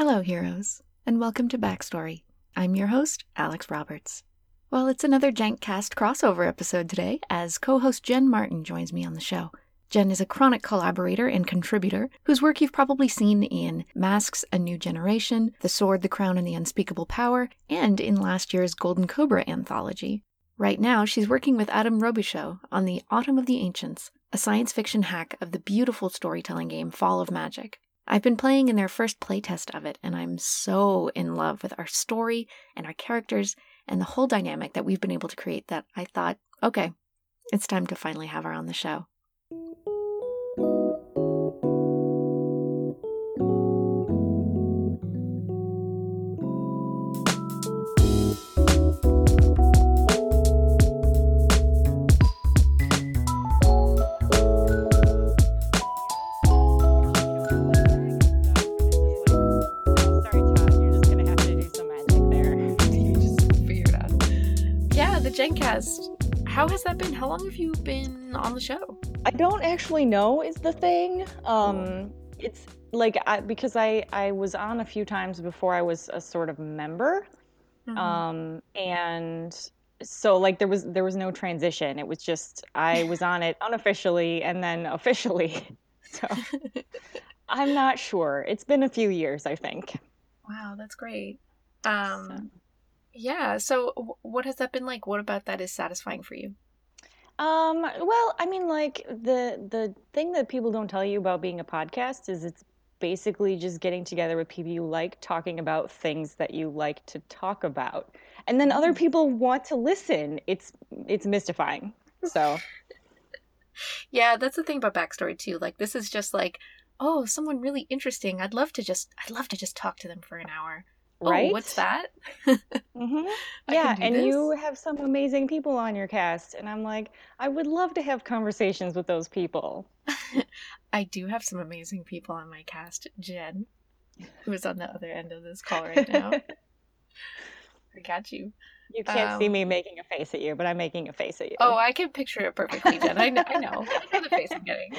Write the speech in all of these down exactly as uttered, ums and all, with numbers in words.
Hello, heroes, and welcome to Backstory. I'm your host, Alex Roberts. Well, it's another Jankcast crossover episode today, as co-host Jen Martin joins me on the show. Jen is a chronic collaborator and contributor whose work you've probably seen in Masks: A New Generation, The Sword, the Crown, and the Unspeakable Power, and in last year's Golden Cobra anthology. Right now, she's working with Adam Robichaux on the Autumn of the Ancients, a science fiction hack of the beautiful storytelling game Fall of Magic. I've been playing in their first playtest of it, and I'm so in love with our story and our characters and the whole dynamic that we've been able to create that I thought, okay, it's time to finally have her on the show. Jankcast. How has that been? How long have you been on the show? I don't actually know is the thing. Um, it's like I, because I, I was on a few times before I was a sort of member. Mm-hmm. Um, and so like there was there was no transition. It was just I was on it unofficially and then officially. So I'm not sure. It's been a few years, I think. Wow, that's great. Um so. Yeah, so what has that been like? What about that is satisfying for you? Um, well, I mean, like, the the thing that people don't tell you about being a podcast is it's basically just getting together with people you like, talking about things that you like to talk about. And then other people want to listen. It's it's mystifying. So yeah, that's the thing about Backstory too. Like, this is just like, oh, someone really interesting. I'd love to just I'd love to just talk to them for an hour. Right? Oh, what's that? mm-hmm. Yeah, and this. You have some amazing people on your cast, and I'm like, I would love to have conversations with those people. I do have some amazing people on my cast. Jen, who's on the other end of this call right now. I got you. You can't um, see me making a face at you, but I'm making a face at you. Oh, I can picture it perfectly, Jen. I know. I know. I know the face I'm getting.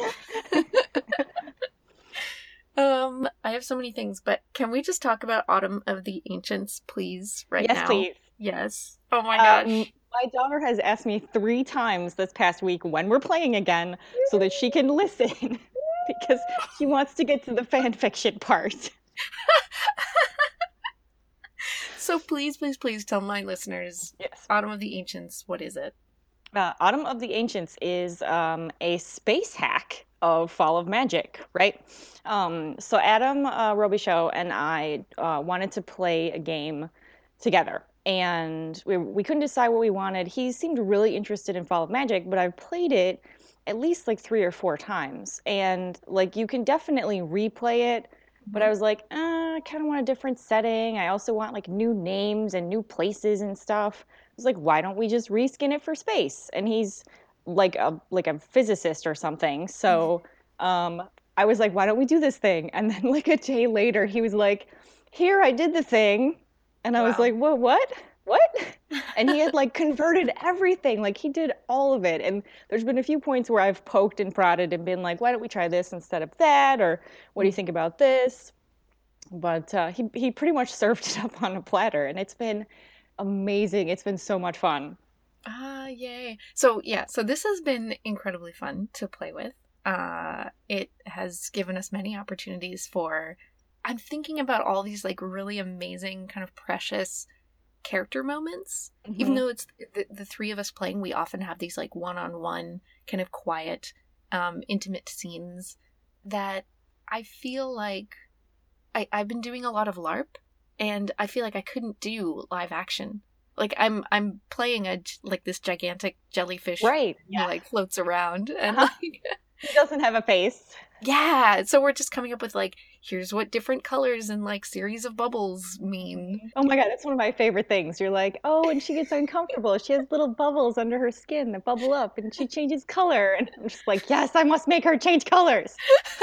Um, I have so many things, but can we just talk about Autumn of the Ancients, please, right yes, now? Yes, please. Yes. Oh my gosh. Um, my daughter has asked me three times this past week when we're playing again so that she can listen because she wants to get to the fan fiction part. So please, please, please tell my listeners, yes. Autumn of the Ancients, what is it? Uh, Autumn of the Ancients is um, a space hack of Fall of Magic, right? Um, so Adam uh, Robichaux and I uh, wanted to play a game together, and we we couldn't decide what we wanted. He seemed really interested in Fall of Magic, but I've played it at least like three or four times, and like you can definitely replay it. But I was like, uh, I kind of want a different setting. I also want like new names and new places and stuff. I was like, why don't we just reskin it for space? And he's like a like a physicist or something. So um, I was like, why don't we do this thing? And then like a day later, he was like, here, I did the thing. And I wow. was like, what, what? What? And he had like converted everything. Like he did all of it. And there's been a few points where I've poked and prodded and been like, why don't we try this instead of that? Or what do you think about this? But uh, he, he pretty much served it up on a platter. And it's been amazing. It's been so much fun. Ah, yay. So yeah, so this has been incredibly fun to play with. Uh, it has given us many opportunities for, I'm thinking about all these like really amazing kind of precious character moments. Mm-hmm. Even though it's the, the three of us playing, we often have these like one-on-one kind of quiet, um, intimate scenes that I feel like I, I've been doing a lot of LARP, and I feel like I couldn't do live action. Like I'm I'm playing a like this gigantic jellyfish, right? Yeah, who like floats around and uh-huh. like he doesn't have a face. Yeah, so we're just coming up with like, here's what different colors and like series of bubbles mean. Oh my god, that's one of my favorite things. You're like, oh, and she gets uncomfortable. She has little bubbles under her skin that bubble up, and she changes color. And I'm just like, yes, I must make her change colors.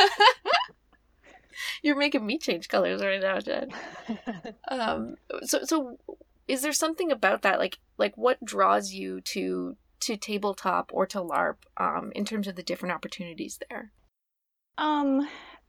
You're making me change colors right now, Jen. um, so so. Is there something about that, like like what draws you to to tabletop or to LARP um, in terms of the different opportunities there? Um,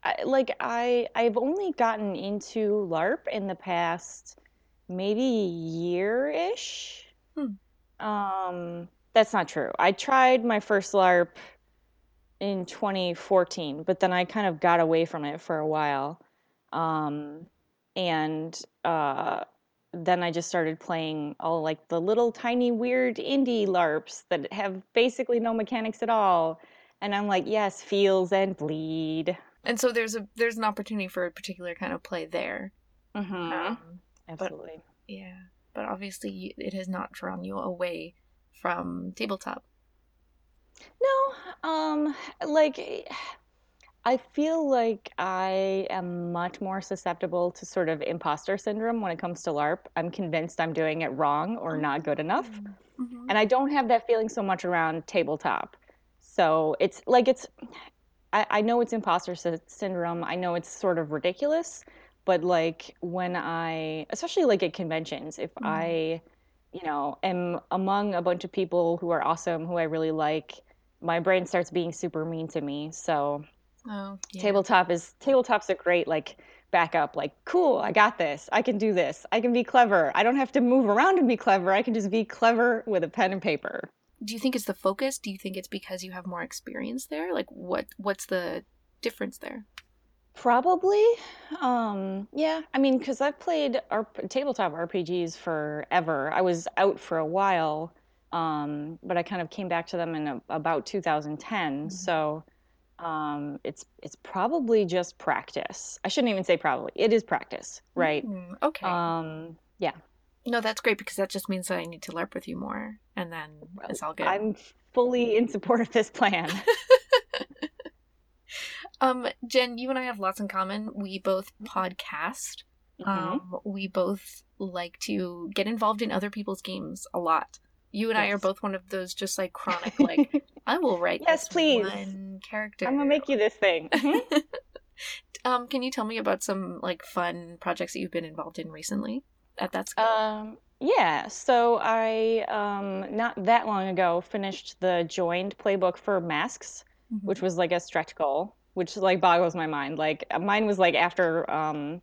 I, like I I've only gotten into LARP in the past maybe year-ish. Hmm. Um, that's not true. I tried my first LARP in twenty fourteen, but then I kind of got away from it for a while. Um, and uh, then I just started playing all like the little tiny weird indie LARPs that have basically no mechanics at all. And I'm like, yes, feels and bleed. And so there's a there's an opportunity for a particular kind of play there. Mm-hmm. Um, but Absolutely. yeah, but obviously it has not drawn you away from tabletop. No, um, like I feel like I am much more susceptible to sort of imposter syndrome when it comes to LARP. I'm convinced I'm doing it wrong or not good enough. Mm-hmm. And I don't have that feeling so much around tabletop. So it's like it's I, I know it's imposter sy- syndrome. I know it's sort of ridiculous, but like when I, especially like at conventions, if Mm-hmm. I, you know, am among a bunch of people who are awesome, who I really like, my brain starts being super mean to me. So Oh, yeah. tabletop is tabletop's a great like backup. Like, cool, I got this. I can do this. I can be clever. I don't have to move around and be clever. I can just be clever with a pen and paper. Do you think it's the focus? Do you think it's because you have more experience there? Like what what's the difference there? Probably. Um, yeah, I mean, because I've played our tabletop R P Gs forever. I was out for a while, um, but I kind of came back to them in a, about two thousand ten. Mm-hmm. So um, it's it's probably just practice. I shouldn't even say probably. It is practice, right? Mm, okay. Um, yeah. No, that's great because that just means that I need to LARP with you more, and then Well, it's all good. I'm fully in support of this plan. Um, Jen, you and I have lots in common. We both podcast. Hmm. Um, we both like to get involved in other people's games a lot. You and I are Yes. both one of those just like chronic, like, I will write Yes, this please. one character. I'm gonna make you this thing. Mhm. Um, can you tell me about some like fun projects that you've been involved in recently at that scale? Um, yeah, so I um not that long ago finished the joined playbook for Masks, Mm-hmm. which was like a stretch goal, which like boggles my mind. Like mine was like after um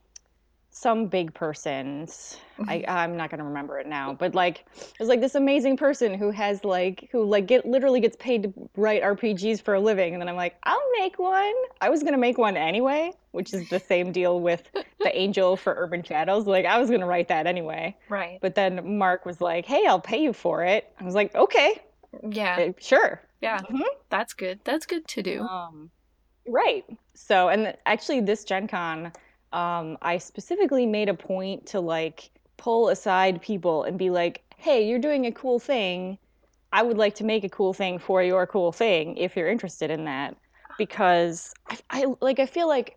some big person's I I'm not gonna remember it now, but like it was like this amazing person who has like who like get literally gets paid to write R P Gs for a living, and then I'm like, I'll make one. I was gonna make one anyway, which is the same deal with the Angel for Urban Shadows. Like I was gonna write that anyway, Right. but then Mark was like, Hey, I'll pay you for it. I was like, Okay, Yeah. eh, sure. Yeah. Mhm. That's good. That's good to do. Um, Right. So, and th- actually, this Gen Con, um, I specifically made a point to like pull aside people and be like, hey, you're doing a cool thing. I would like to make a cool thing for your cool thing if you're interested in that. Because I, I like, I feel like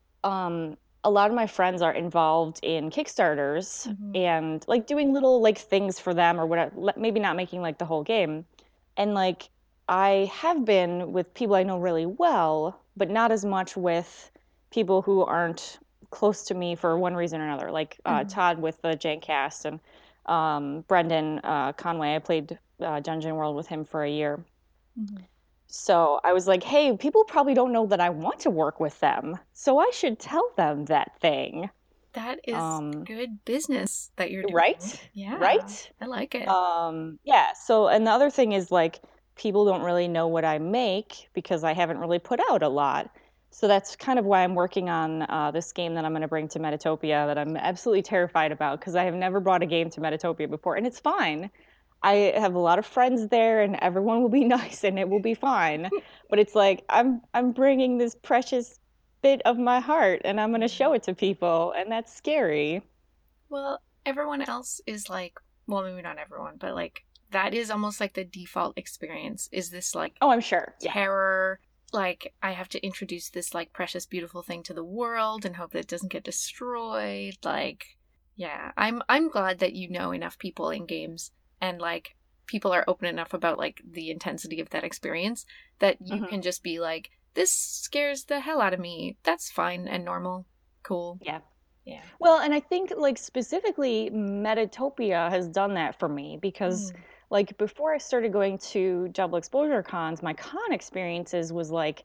um, a lot of my friends are involved in Kickstarters Mm-hmm. and like doing little like things for them or whatever, le- maybe not making like the whole game. And like I have been with people I know really well, but not as much with people who aren't close to me for one reason or another. Like uh, Mm-hmm. Todd with the Jank Cast and um, Brendan uh, Conway. I played uh, Dungeon World with him for a year. Mm-hmm. So I was like, hey, people probably don't know that I want to work with them. So I should tell them that thing. That is Um, good business that you're doing. right? Yeah, Right? I like it. Um, yeah. So, and the other thing is like, people don't really know what I make because I haven't really put out a lot. So that's kind of why I'm working on uh, this game that I'm going to bring to Metatopia that I'm absolutely terrified about because I have never brought a game to Metatopia before, and it's fine. I have a lot of friends there, and everyone will be nice, and it will be fine. But it's like I'm I'm bringing this precious bit of my heart, and I'm going to show Yeah. it to people, and that's scary. Well, everyone else is like, well, maybe not everyone, but like that is almost like the default experience is this like Oh, I'm sure. Yeah. terror, like I have to introduce this like precious beautiful thing to the world and hope that it doesn't get destroyed. Like, yeah, I'm I'm glad that you know enough people in games and like people are open enough about like the intensity of that experience that you Hmm. can just be like, this scares the hell out of me. That's fine and normal. Cool. Yeah. Yeah. Well, and I think like specifically Metatopia has done that for me because Mm. like before I started going to double exposure cons, my con experiences was like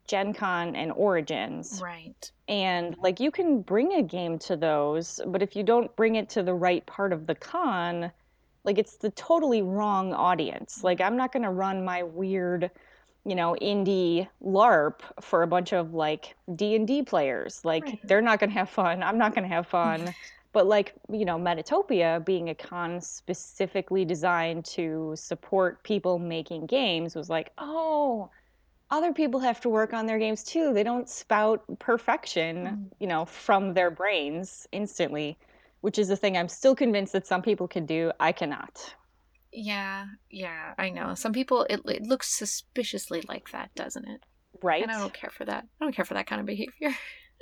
Gen Con and Origins. Right. And like you can bring a game to those, but if you don't bring it to the right part of the con, like it's the totally wrong audience. Like I'm not going to run my weird, you know, indie LARP for a bunch of like D and D players. Like Right. they're not going to have fun. I'm not going to have fun. But like, you know, Metatopia being a con specifically designed to support people making games was like, oh, other people have to work on their games too. They don't spout perfection, you know, from their brains instantly, which is a thing I'm still convinced that some people can do. I cannot. Yeah, yeah, I know. Some people, it, it looks suspiciously like that, doesn't it? Right? And I don't care for that. I don't care for that kind of behavior.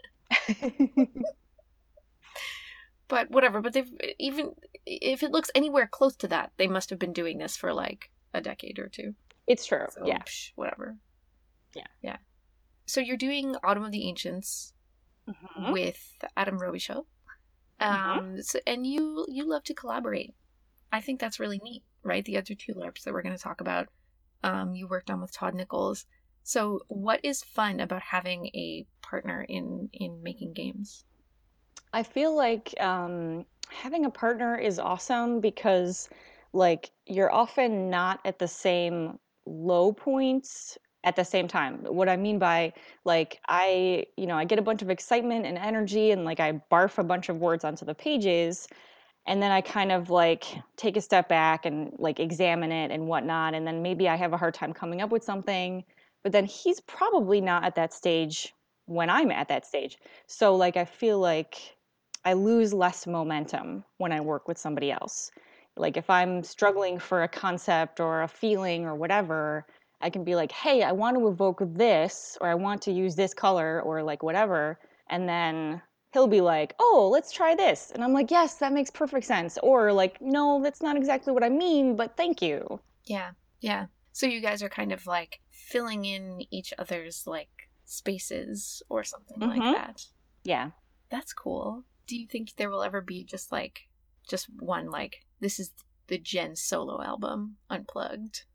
But whatever. But they've even if it looks anywhere close to that, they must have been doing this for like a decade or two. It's true. So, yeah. Psh, whatever. Yeah. Yeah. So you're doing Autumn of the Ancients Mhm. with Adam Robichaud. Um, Mhm. so, and you you love to collaborate. I think that's really neat, right? The other two LARPs that we're going to talk about, um, you worked on with Todd Nichols. So, what is fun about having a partner in in making games? I feel like um, having a partner is awesome because, like, you're often not at the same low points at the same time. What I mean by, like, I, you know, I get a bunch of excitement and energy and, like, I barf a bunch of words onto the pages. And then I kind of, like, take a step back and, like, examine it and whatnot. And then maybe I have a hard time coming up with something. But then he's probably not at that stage when I'm at that stage. So, like, I feel like I lose less momentum when I work with somebody else. Like if I'm struggling for a concept or a feeling or whatever, I can be like, "Hey, I want to evoke this or I want to use this color or like whatever." And then he'll be like, "Oh, let's try this." And I'm like, "Yes, that makes perfect sense." Or like, "No, that's not exactly what I mean, but thank you." Yeah, yeah. So you guys are kind of like filling in each other's like spaces or something like Mhm. that. Yeah. That's cool. Do you think there will ever be just like just one like this is the Jen solo album unplugged?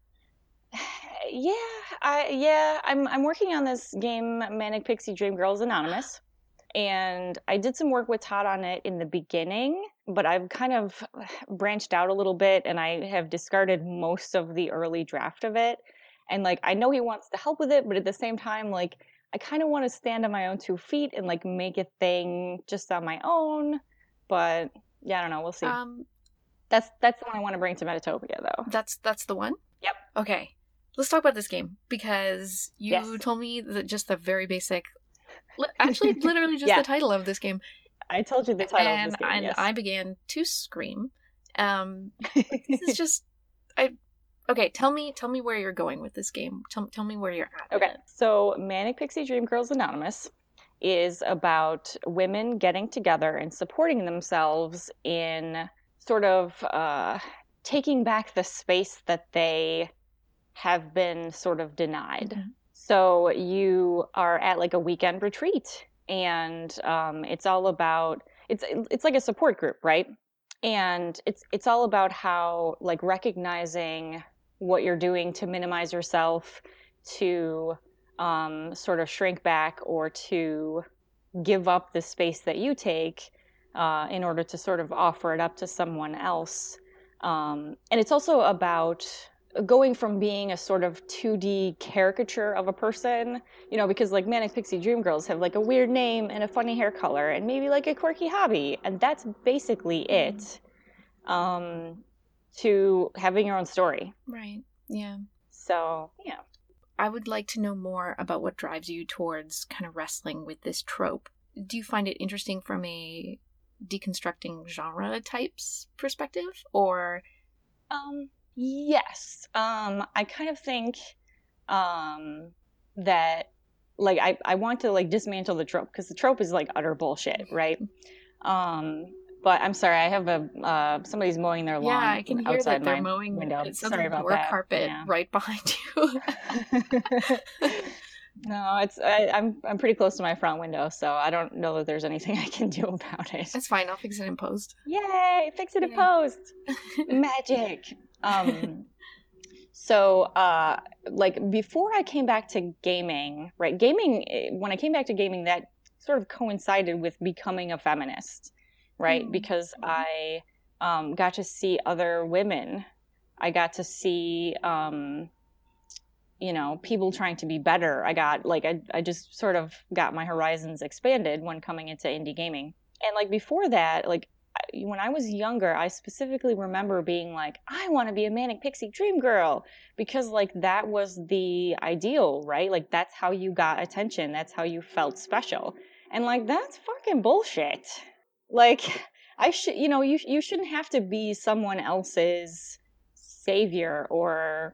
Yeah, I yeah, I'm I'm working on this game Manic Pixie Dream Girls Anonymous. And I did some work with Todd on it in the beginning, but I've kind of branched out a little bit and I have discarded most of the early draft of it. And like I know he wants to help with it, but at the same time like I kind of want to stand on my own two feet and like make a thing just on my own. But yeah, I don't know, we'll see. Um That's that's the one I want to bring to Metatopia though. that's that's the one? Yep. Okay. Let's talk about this game because you Yes. told me that just the very basic li- actually literally just Yeah. the title of this game. I told you the title and, of this game. And yes. I began to scream. Um this is just I Okay, tell me tell me where you're going with this game. Tell, tell me where you're at. Okay, so Manic Pixie Dream Girls Anonymous is about women getting together and supporting themselves in sort of uh, taking back the space that they have been sort of denied. Mhm. So you are at like a weekend retreat, and um, it's all about it's it's like a support group, right? And it's it's all about how like recognizing what you're doing to minimize yourself, to um, sort of shrink back or to give up the space that you take uh, in order to sort of offer it up to someone else. Um, and it's also about going from being a sort of two D caricature of a person, you know, because like Manic Pixie Dream Girls have like a weird name and a funny hair color and maybe like a quirky hobby, and that's basically it. Um, to having your own story. Right. Yeah. So, yeah. I would like to know more about what drives you towards kind of wrestling with this trope. Do you find it interesting from a deconstructing genre types perspective, or Um, yes. Um, I kind of think um that like I, I want to like dismantle the trope because the trope is like utter bullshit, right? Um, but I'm sorry, I have a uh somebody's mowing their lawn yeah, I can hear outside that they're my mowing. window. It sounds Sorry like about door that. carpet Yeah. right behind you. No, it's I, I'm I'm pretty close to my front window, so I don't know that there's anything I can do about it. That's fine. I'll fix it in post. Yay! Fix it in Yay. post. Magic. Um. So, uh, like before I came back to gaming, right? Gaming, eh, when I came back to gaming, that sort of coincided with becoming a feminist, right? Mm. Because I um, got to see other women. I got to see, um, you know, people trying to be better. I got like, I, I just sort of got my horizons expanded when coming into indie gaming. And like before that, like I- when I was younger, I specifically remember being like, I want to be a manic pixie dream girl because like that was the ideal, right? Like that's how you got attention. That's how you felt special. And like that's fucking bullshit. Like I should, you know, you you shouldn't have to be someone else's savior or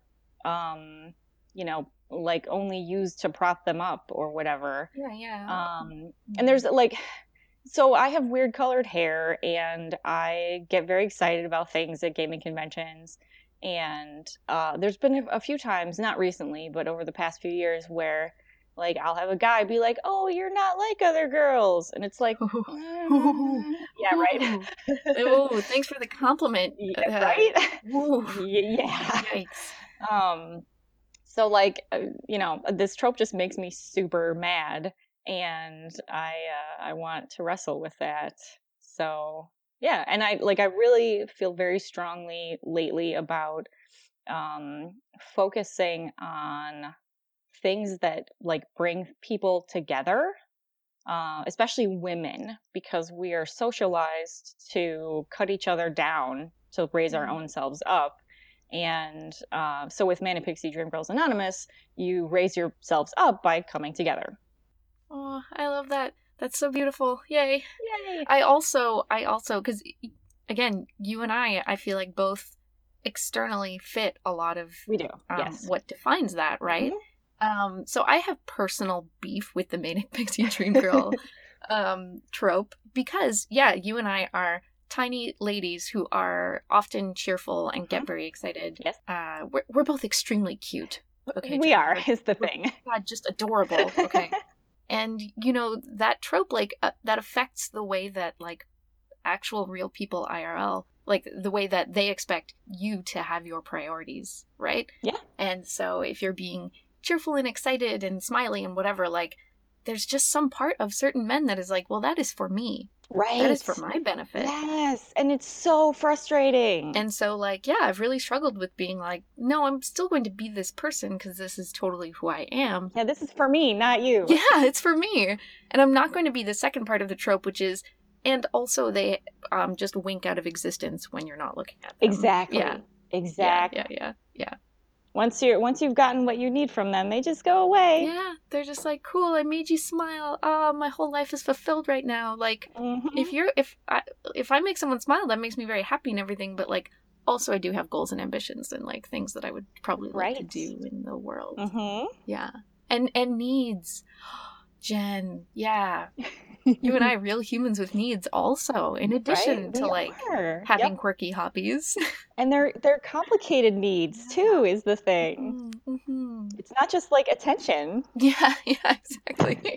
um you know, like only used to prop them up or whatever. Yeah, yeah. Um, and there's like, so I have weird colored hair and I get very excited about things at gaming conventions. And uh, there's been a, a few times, not recently, but over the past few years, where like I'll have a guy be like, "Oh, you're not like other girls," and it's like, Ooh. mm, yeah, right. Oh, thanks for the compliment. Yeah, Uh, right. ooh, Y- yeah. yikes. Um, so like uh, you know, this trope just makes me super mad, and I uh, I want to wrestle with that. So yeah, and I like I really feel very strongly lately about um, focusing on things that like bring people together, uh, especially women, because we are socialized to cut each other down to raise our Mm. own selves up. And uh, so with Manic Pixie Dream Girls Anonymous, you raise yourselves up by coming together. Oh, I love that. That's so beautiful. Yay. Yay! I also, I also, because again, you and I, I feel like both externally fit a lot of We do, um, yes. what defines that, right? Mhm. Um, so I have personal beef with the Manic Pixie Dream Girl um, trope because, yeah, you and I are tiny ladies who are often cheerful and get Mhm. very excited. Yes. Uh, we're, we're both extremely cute. Okay, We Jen, are, we're- is the we're- thing. God, just adorable. Okay. And, you know, that trope, like, uh, that affects the way that, like, actual real people I R L, like, the way that they expect you to have your priorities, right? Yeah. And so if you're being cheerful and excited and smiley and whatever, like, there's just some part of certain men that is like, well, that is for me. Right. That is for my benefit. Yes, and it's so frustrating. And so, like, yeah, I've really struggled with being like, no, I'm still going to be this person because this is totally who I am. Yeah, this is for me, not you. Yeah, it's for me. And I'm not going to be the second part of the trope, which is, and also they um just wink out of existence when you're not looking at them. Exactly. Yeah. Exactly. Yeah, yeah, yeah, yeah. Once you're once you've gotten what you need from them, they just go away. Yeah, they're just like, cool, I made you smile. Oh, my whole life is fulfilled right now. Like, Mhm. if you're if I if I make someone smile, that makes me very happy and everything, but like also I do have goals and ambitions and like things that I would probably like to Right. do in the world. Mhm. Yeah. And and needs. Jen, yeah. You and I, real humans with needs also, in addition Right? to We like are. having Yep. quirky hobbies. And they're they're complicated needs too, is the thing. Mm-hmm. It's not just like attention. Yeah, yeah, exactly.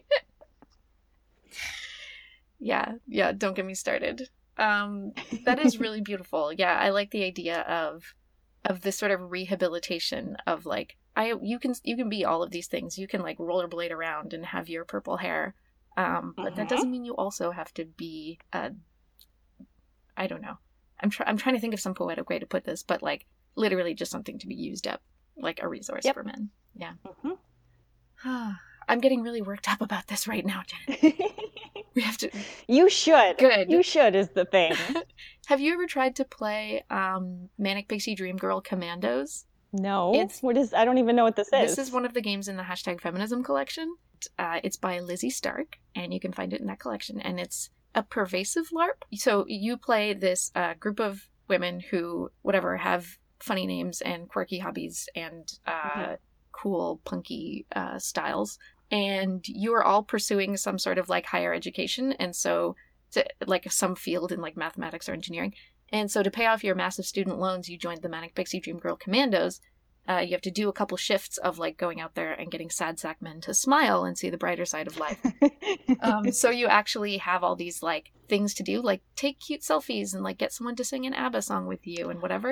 yeah, yeah, don't get me started. Um, that is really beautiful. Yeah, I like the idea of of this sort of rehabilitation of like I you can you can be all of these things. You can like rollerblade around and have your purple hair. Um, but that Mhm. doesn't mean you also have to be uh I don't know. I'm try- I'm trying to think of some poetic way to put this, but like literally just something to be used up, like a resource Yep. for men. Yeah. Mhm. I'm getting really worked up about this right now, Jen. We have to. You should. Good. You should is the thing. Have you ever tried to play um, Manic Pixie Dream Girl Commandos? No. It's- What is I don't even know what this is. This is one of the games in the hashtag feminism collection. Uh, it's by Lizzie Stark, and you can find it in that collection. And it's a pervasive LARP. So you play this uh, group of women who, whatever, have funny names and quirky hobbies and uh, Mhm. cool, punky uh, styles. And you are all pursuing some sort of like higher education. And so, to, like some field in like mathematics or engineering. And so to pay off your massive student loans, you joined the Manic Pixie Dream Girl Commandos. Uh, you have to do a couple shifts of like going out there and getting sad sack men to smile and see the brighter side of life. um, so you actually have all these like things to do, like take cute selfies and like get someone to sing an ABBA song with you and whatever.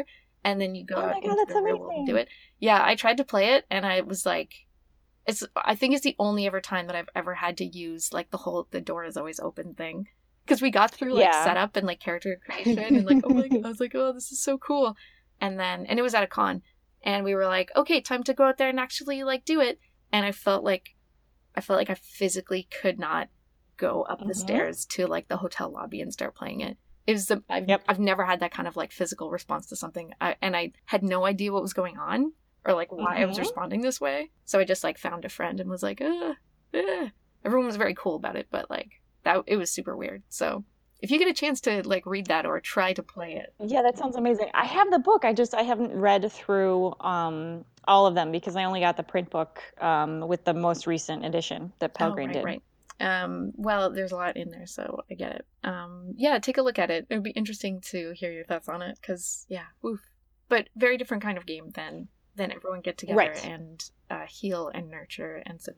and then you go Oh out my God, into that's the real world and do amazing. it. Yeah, I tried to play it, and I was like, it's. I think it's the only ever time that I've ever had to use like the whole "the door is always open" thing, because we got through like Yeah. setup and like character creation, and like, oh my God, I was like, oh, this is so cool. And then, and it was at a con, and we were like, okay, time to go out there and actually like do it. And I felt like, I felt like I physically could not go up the hmm stairs to like the hotel lobby and start playing it. It was the, I've Yep. I've never had that kind of like physical response to something, I, and I had no idea what was going on or like why I was hmm responding this way. So I just like found a friend and was like, uh, uh. Everyone was very cool about it, but like that it was super weird. So if you get a chance to like read that or try to play it, Yeah, that sounds amazing. I have the book. I just I haven't read through um all of them because I only got the print book um with the most recent edition that oh Pelgrane right, did. right. Um, well, there's a lot in there, so I get it. Um, yeah, take a look at it. It would be interesting to hear your thoughts on it, because yeah, woof. But very different kind of game than than everyone get together Right. and uh, heal and nurture and so.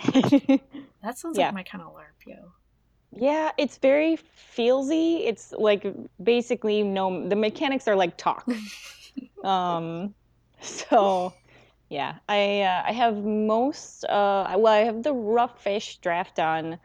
That sounds like Yeah. my kind of LARP, yo. Yeah, it's very feelsy. It's like basically no, the mechanics are like talk. Um, so yeah, I uh, I have most uh well I have the rough fish draft done.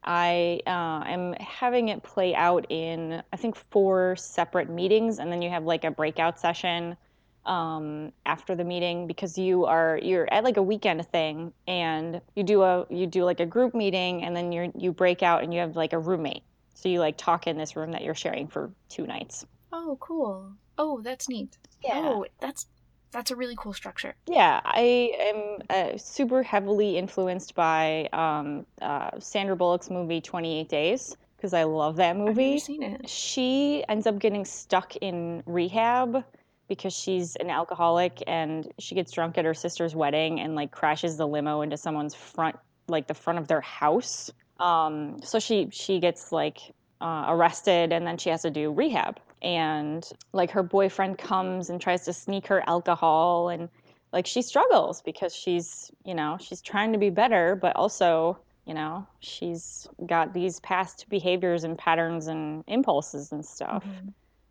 I uh, am having it play out in I think four separate meetings, and then you have like a breakout session um, after the meeting because you are you're at like a weekend thing, and you do a you do like a group meeting, and then you you break out and you have like a roommate. So you like talk in this room that you're sharing for two nights. Oh, cool. Oh, that's neat. Yeah. Oh, that's that's a really cool structure. Yeah, I am uh, super heavily influenced by um, uh, Sandra Bullock's movie twenty-eight Days because I love that I've never movie. seen it. She ends up getting stuck in rehab because she's an alcoholic and she gets drunk at her sister's wedding and like crashes the limo into someone's front, like the front of their house. Um, so she she gets like uh, arrested and then she has to do rehab. And like her boyfriend comes and tries to sneak her alcohol and like she struggles because she's, you know, she's trying to be better, but also, you know, she's got these past behaviors and patterns and impulses and stuff. Mm-hmm.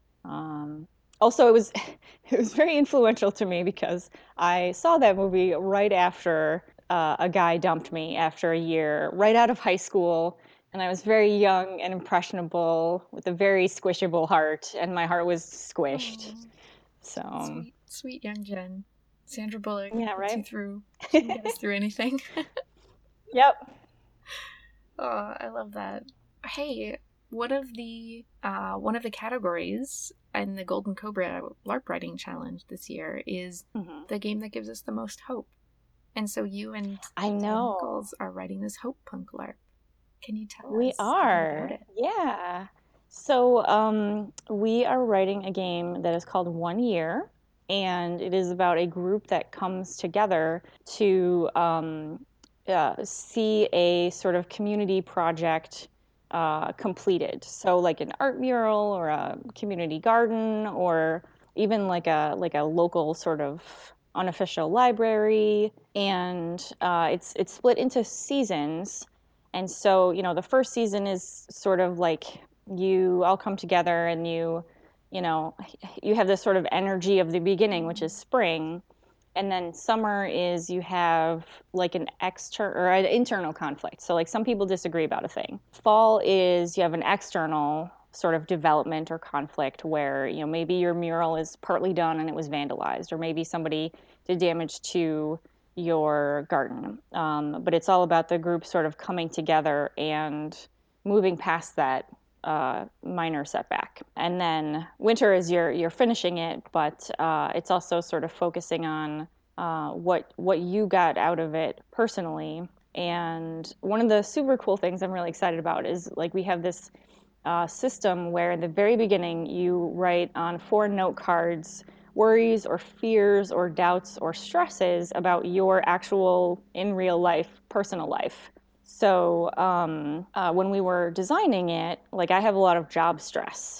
Um, also, it was it was very influential to me because I saw that movie right after uh, a guy dumped me after a year, right out of high school, and I was very young and impressionable with a very squishable heart, and my heart was squished. Oh, So, sweet, sweet young Jen. Sandra Bullock yeah, gets you right? through. She can get us through anything. Yep. Oh, I love that. Hey, one of the uh, one of the categories in the Golden Cobra LARP writing challenge this year is hmm the game that gives us the most hope. And so you and I Taylor know. Nichols are writing this Hope Punk LARP. Can you tell We us a bit about are. it? Yeah. So, um, we are writing a game that is called One Year, and it is about a group that comes together to um, uh, see a sort of community project uh, completed. So, like an art mural or a community garden, or even like a like a local sort of unofficial library. And uh, it's it's split into seasons. And so, you know, the first season is sort of like you all come together and you, you know, you have this sort of energy of the beginning, which is spring. And then summer is you have like an external or an internal conflict. So, like some people disagree about a thing. Fall is you have an external sort of development or conflict where, you know, maybe your mural is partly done and it was vandalized, or maybe somebody did damage to your garden. Um, but it's all about the group sort of coming together and moving past that uh, minor setback. And then winter is you're you're finishing it, but uh, it's also sort of focusing on uh, what what you got out of it personally. And one of the super cool things I'm really excited about is like we have this uh, system where in the very beginning you write on four note cards worries or fears or doubts or stresses about your actual in real life personal life. So um, uh, when we were designing it, like I have a lot of job stress,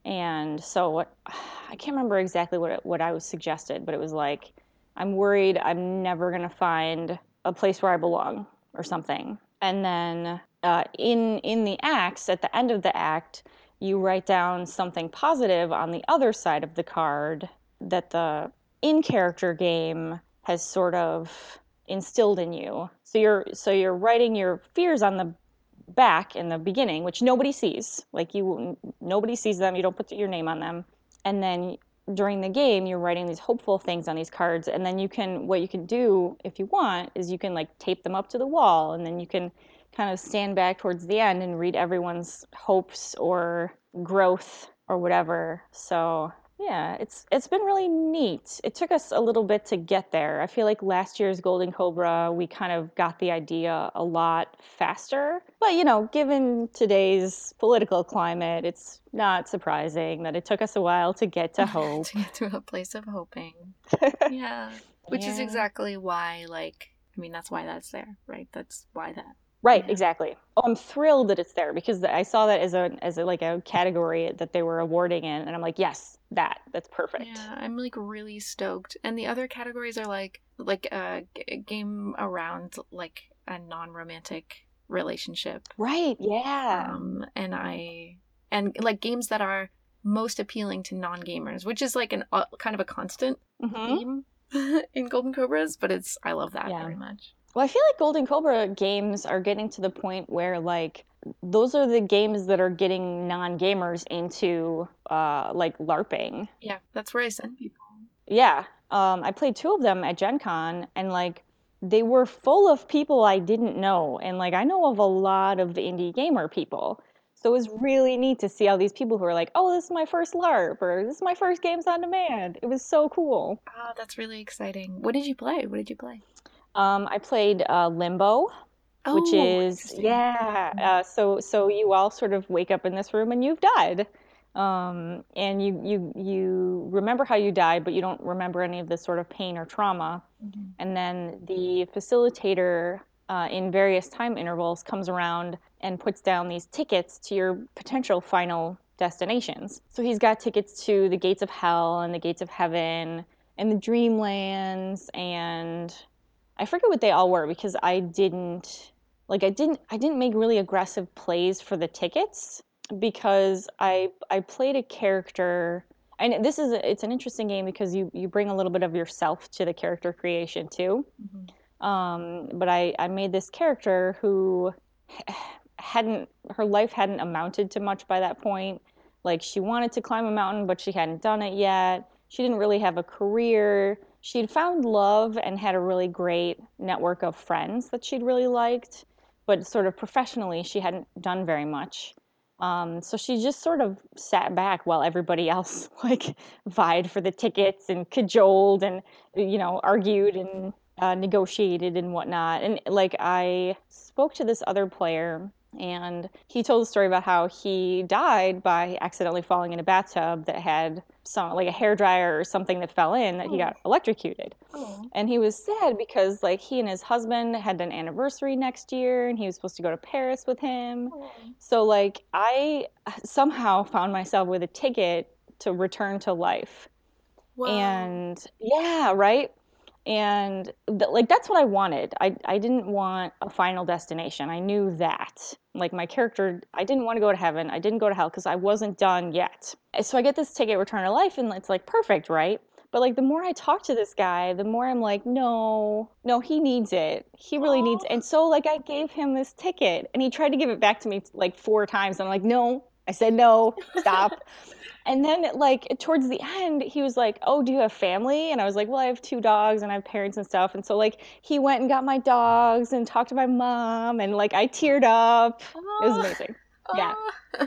and so what I can't remember exactly what it, what I was suggested, but it was like I'm worried I'm never gonna find a place where I belong or something. And then uh, in in the acts, at the end of the act, you write down something positive on the other side of the card that the in-character game has sort of instilled in you. So you're so you're writing your fears on the back in the beginning, which nobody sees. Like you, nobody sees them. You don't put your name on them, and then during the game, you're writing these hopeful things on these cards, and then you can what you can do if you want is you can like tape them up to the wall, and then you can kind of stand back towards the end and read everyone's hopes or growth or whatever. So yeah, it's it's been really neat. It took us a little bit to get there. I feel like last year's Golden Cobra, we kind of got the idea a lot faster. But you know, given today's political climate, it's not surprising that it took us a while to get to hope. To get to a place of hoping. Yeah. Which is Yeah. exactly why, like, I mean, that's why that's there, right? That's why that. Right, Yeah. exactly. Oh, I'm thrilled that it's there because I saw that as a as a, like a category that they were awarding in, and I'm like, yes, that that's perfect. Yeah, I'm like really stoked. And the other categories are like like a g- game around like a non-romantic relationship. Right, yeah. Um, and I and like games that are most appealing to non-gamers, which is like an uh, kind of a constant hmm theme in Golden Cobras, but it's I love that Yeah. very much. Well, I feel like Golden Cobra games are getting to the point where like those are the games that are getting non-gamers into uh like LARPing. Yeah, that's where I send people. Yeah. Um, I played two of them at Gen Con, and like they were full of people I didn't know. And like I know of a lot of indie gamer people. So it was really neat to see all these people who are like, oh, this is my first LARP, or this is my first Games on Demand. It was so cool. Oh, that's really exciting. What did you play? What did you play? Um, I played uh, Limbo, which Oh, is interesting. yeah. Uh, so so you all sort of wake up in this room and you've died, um, and you you you remember how you died, but you don't remember any of the sort of pain or trauma. Mhm. And then the facilitator, uh, in various time intervals, comes around and puts down these tickets to your potential final destinations. So he's got tickets to the gates of hell and the gates of heaven and the dreamlands, and I forget what they all were because I didn't like I didn't I didn't make really aggressive plays for the tickets because I I played a character, and this is a, it's an interesting game because you you bring a little bit of yourself to the character creation too. Mhm. Um, but I I made this character who hadn't her life hadn't amounted to much by that point. Like she wanted to climb a mountain, but she hadn't done it yet. She didn't really have a career. She'd found love and had a really great network of friends that she'd really liked, but sort of professionally, she hadn't done very much. Um, so she just sort of sat back while everybody else like vied for the tickets and cajoled and you know argued and uh, negotiated and whatnot. And like I spoke to this other player, and he told a story about how he died by accidentally falling in a bathtub that had some like a hair dryer or something that fell in that he Oh. got electrocuted. Oh. And he was sad because like he and his husband had an anniversary next year and he was supposed to go to Paris with him. Oh. So like I somehow found myself with a ticket to return to life. Wow. And yeah, right? And th- like that's what I wanted. I I didn't want a final destination. I knew that. Like my character, I didn't want to go to heaven. I didn't go to hell because I wasn't done yet. And so I get this ticket, return to life, and it's like perfect, right? But like the more I talk to this guy, the more I'm like, no, no, he needs it. He really needs it. And so like I gave him this ticket, and he tried to give it back to me like four times. I'm like, no. I said no. Stop. And then, like, towards the end, he was like, oh, do you have family? And I was like, well, I have two dogs and I have parents and stuff. And so, like, he went and got my dogs and talked to my mom. And, like, I teared up. It was amazing. Yeah. Oh.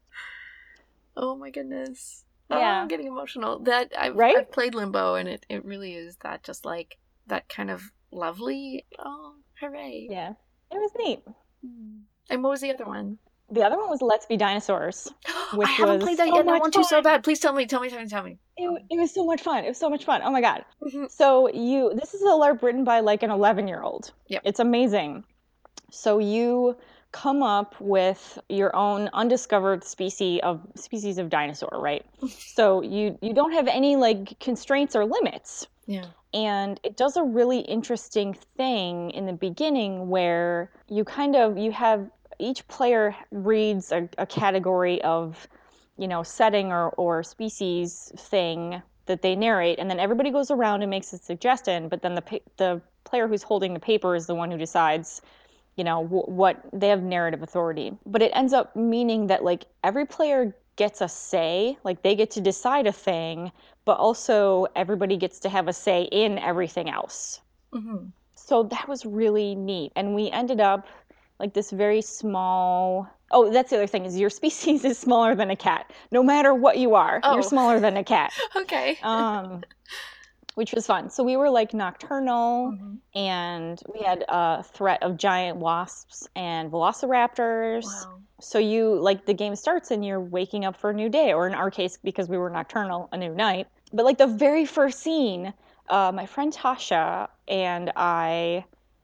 Oh my goodness. Oh, Yeah. I'm getting emotional. That I've, Right? I've played Limbo, and it, it really is that just like that kind of lovely. Oh, hooray. Yeah. It was neat. Hmm. And what was the other one? The other one was Let's Be Dinosaurs, which I haven't was played that so yet, and I much want to so fun. bad. Please tell me, tell me, tell me, tell me. It, it was so much fun. It was so much fun. Oh my God. Mhm. So you, this is a LARP written by like an eleven year old. Yep. It's amazing. So you come up with your own undiscovered species of species of dinosaur, right? So you you don't have any like constraints or limits. Yeah. And it does a really interesting thing in the beginning where you kind of you have each player reads a, a category of, you know, setting or, or species thing, that they narrate, and then everybody goes around and makes a suggestion, but then the pa- the player who's holding the paper is the one who decides, you know, w- what they have narrative authority. But it ends up meaning that like every player gets a say, like they get to decide a thing, but also everybody gets to have a say in everything else. Mm-hmm. So that was really neat. And we ended up like this very small. Oh, that's the other thing is your species is smaller than a cat. No matter what you are, Oh. you're smaller than a cat. Okay. Um, which was fun. So we were like nocturnal, Mhm. and we had a threat of giant wasps and velociraptors. Wow. So you like the game starts and you're waking up for a new day, or in our case, because we were nocturnal, a new night. But like the very first scene, uh, my friend Tasha and I,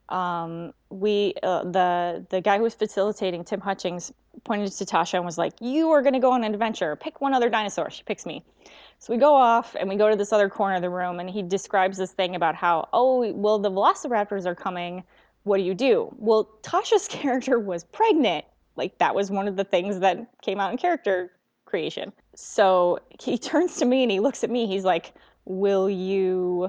um, we uh, the the guy who was facilitating, Tim Hutchings, pointed to Tasha and was like, "You are going to go on an adventure. Pick one other dinosaur." She picks me. So we go off and we go to this other corner of the room, and he describes this thing about how, oh, well, the velociraptors are coming. What do you do? Well, Tasha's character was pregnant. Like, that was one of the things that came out in character creation. So he turns to me and he looks at me. He's like, will you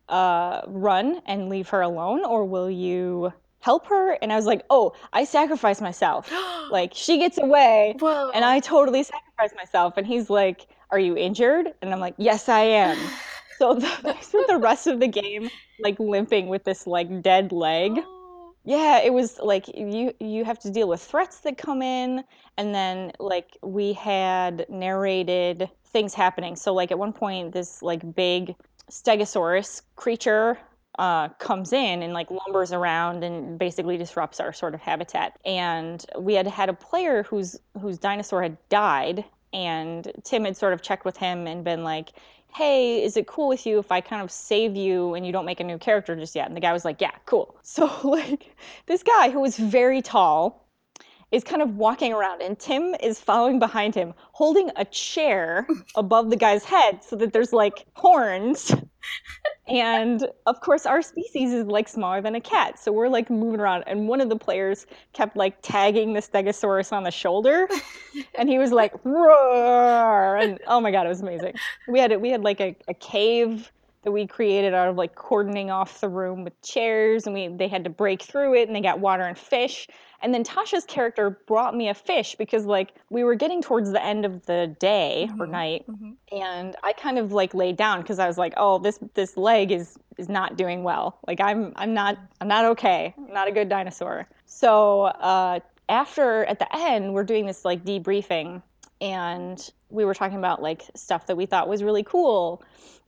uh, run and leave her alone, or will you help her? And I was like, oh, I sacrifice myself. Like, she gets away, Whoa. and I totally sacrifice myself. And he's like, are you injured? And I'm like, yes, I am. So the, I spent the rest of the game like limping with this like dead leg. Oh. Yeah, it was like you you have to deal with threats that come in, and then like we had narrated things happening. So like at one point this like big stegosaurus creature uh, comes in and like lumbers around and basically disrupts our sort of habitat. And we had had a player whose whose dinosaur had died, and Tim had sort of checked with him and been like, hey, is it cool with you if I kind of save you and you don't make a new character just yet? And the guy was like, yeah, cool. So like this guy who was very tall is kind of walking around, and Tim is following behind him, holding a chair above the guy's head so that there's like horns. And of course, our species is like smaller than a cat. So we're like moving around. And one of the players kept like tagging the Stegosaurus on the shoulder. And he was like, roar. And oh my God, it was amazing. We had we had like a, a cave that we created out of like cordoning off the room with chairs. And we they had to break through it, and they got water and fish. And then Tasha's character brought me a fish because like we were getting towards the end of the day Mm-hmm. or night. Mm-hmm. And I kind of like laid down because I was like, oh, this this leg is is not doing well. Like I'm I'm not I'm not okay. I'm not a good dinosaur. So uh, after at the end, we're doing this like debriefing, and we were talking about like stuff that we thought was really cool.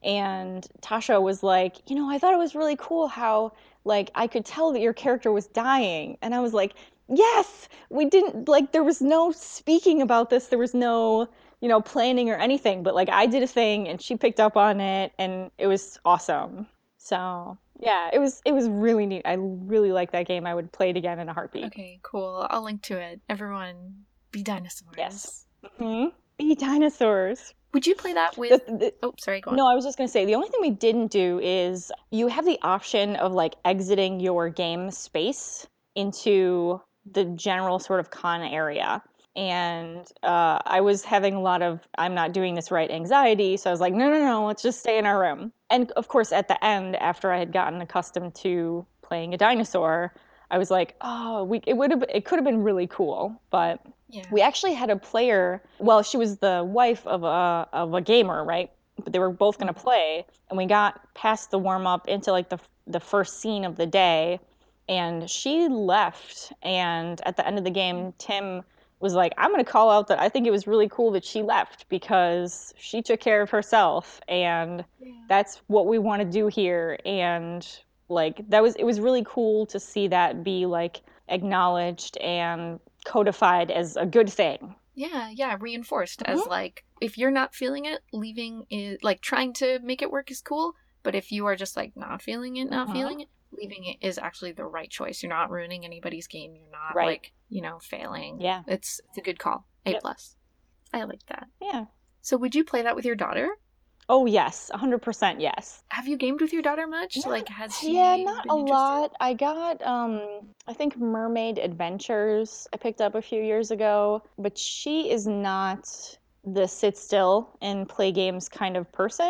And Tasha was like, you know, I thought it was really cool how like I could tell that your character was dying. And I was like, yes, we didn't like there was no speaking about this. There was no you know, planning or anything, but like I did a thing and she picked up on it, and it was awesome. So yeah, it was it was really neat. I really like that game. I would play it again in a heartbeat. Okay, cool. I'll link to it. Everyone, be dinosaurs. Yes. Mm-hmm. Be dinosaurs. Would you play that with? The, the, oh, sorry. Go on. No, I was just gonna say the only thing we didn't do is you have the option of like exiting your game space into the general sort of con area. And uh, I was having a lot of I'm not doing this right anxiety, so I was like, no, no, no, let's just stay in our room. And of course, at the end, after I had gotten accustomed to playing a dinosaur, I was like, oh, we it would have it could have been really cool, but Yeah. we actually had a player. Well, she was the wife of a of a gamer, right? But they were both gonna play, and we got past the warm up into like the the first scene of the day, and she left. And at the end of the game, Tim was like, I'm going to call out that I think it was really cool that she left because she took care of herself, and yeah. That's what we want to do here. And like that was it was really cool to see that be like acknowledged and codified as a good thing. Yeah, yeah, reinforced mm-hmm. as like if you're not feeling it, leaving is like trying to make it work is cool, but if you are just like not feeling it, not mm-hmm. feeling it, leaving it is actually the right choice. You're not ruining anybody's game. You're not right. like, you know, failing. Yeah. It's it's a good call. A yep. plus. I like that. Yeah. So would you play that with your daughter? Oh, yes. one hundred percent yes. Have you gamed with your daughter much? Not, like, has she Yeah, not a interested? lot. I got, um, I think Mermaid Adventures I picked up a few years ago, but she is not the sit still and play games kind of person.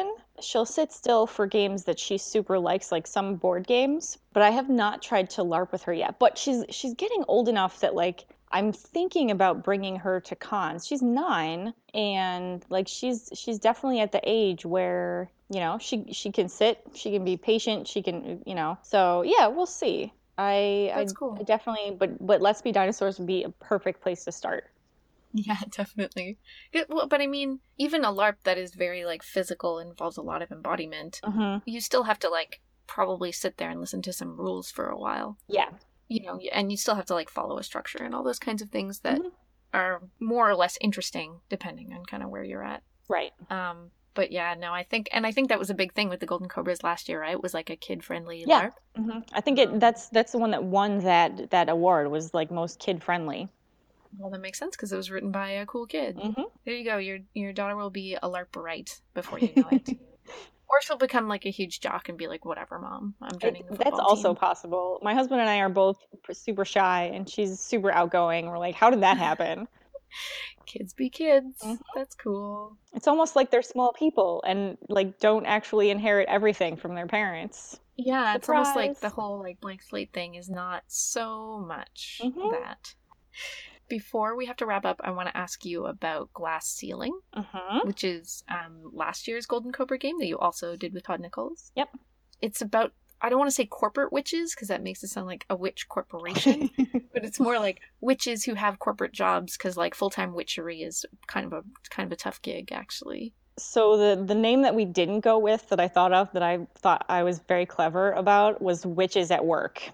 she'll sit still for games that she super likes, like some board games, but I have not tried to LARP with her yet. But she's she's getting old enough that like I'm thinking about bringing her to cons. She's nine, and like she's she's definitely at the age where, you know, she she can sit, she can be patient, she can, you know. So yeah, we'll see. I I, That's cool. I definitely, but but Let's Be Dinosaurs would be a perfect place to start. Yeah, definitely. It, well, but I mean, even a LARP that is very like physical, involves a lot of embodiment, Mm-hmm. you still have to like probably sit there and listen to some rules for a while. Yeah. You know, and you still have to like follow a structure and all those kinds of things that Mm-hmm. are more or less interesting depending on kind of where you're at. Right. Um, but yeah, no, I think, and I think that was a big thing with the Golden Cobras last year, right? It was like a kid-friendly Yeah. LARP. Mm-hmm. I think it Um, that's that's the one that won that that award, was like most kid friendly. Well, that makes sense because it was written by a cool kid. Mm-hmm. There you go. Your your daughter will be a LARPerite before you know it. Or she'll become like a huge jock and be like, whatever, mom, I'm joining It, the that's football also team. possible. My husband and I are both p- super shy, and she's super outgoing. We're like, how did that happen? Kids be kids. Mhm. That's cool. It's almost like they're small people and like don't actually inherit everything from their parents. Yeah, it's almost like the Surprise. whole like blank slate thing is not so much Mm-hmm. that. Before we have to wrap up, I want to ask you about Glass Ceiling, Mm-hmm. which is um, last year's Golden Cobra game that you also did with Todd Nichols. Yep. It's about, I don't want to say corporate witches because that makes it sound like a witch corporation, but it's more like witches who have corporate jobs because like full-time witchery is kind of a kind of a tough gig actually. So the the name that we didn't go with, that I thought of, that I thought I was very clever about, was Witches at Work.